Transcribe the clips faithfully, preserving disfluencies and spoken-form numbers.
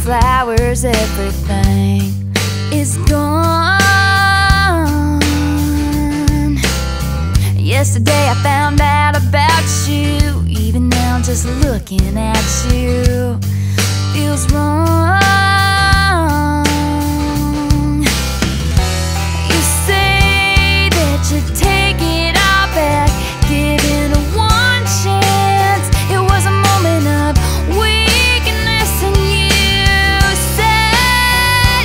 flowers, everything is gone. Yesterday I found out about you. Even now just looking at you feels wrong. You say that you take it all back, giving a one chance. It was a moment of weakness and you said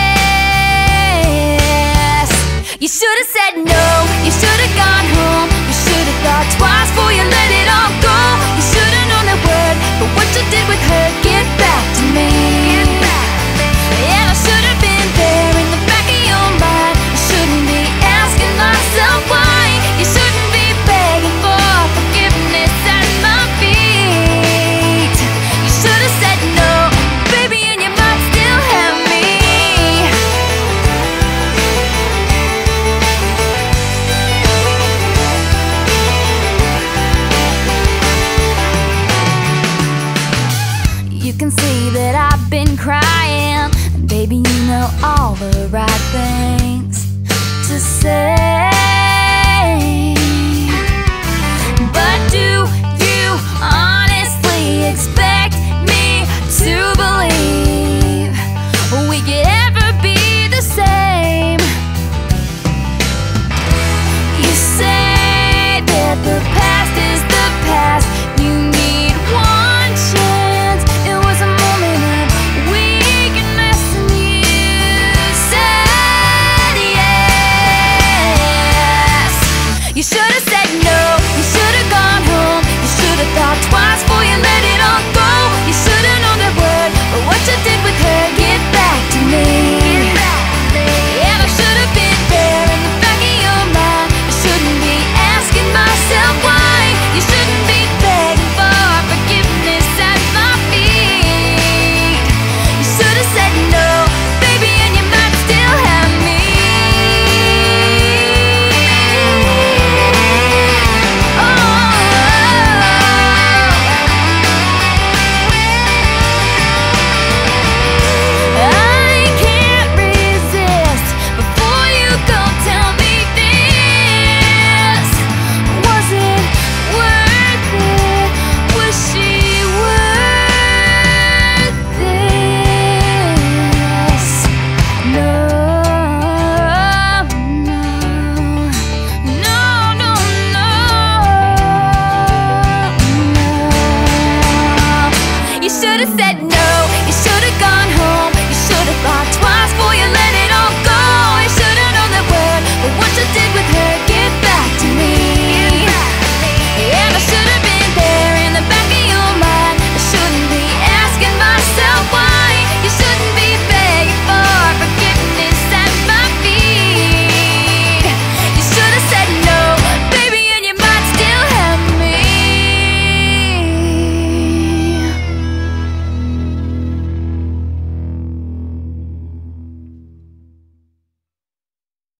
yes. You should have said no, you should have gone home. You should have thought twice before you let it all go. You should have known that word, but what you did with her, get back to me. And I should have been there in the back of your mind. I shouldn't be asking myself why. You shouldn't be begging for forgiveness at my feet. You should have said no, baby, and you might still have me. You can see that I've been crying, and baby, you know all the right things to say. But do you honestly expect me to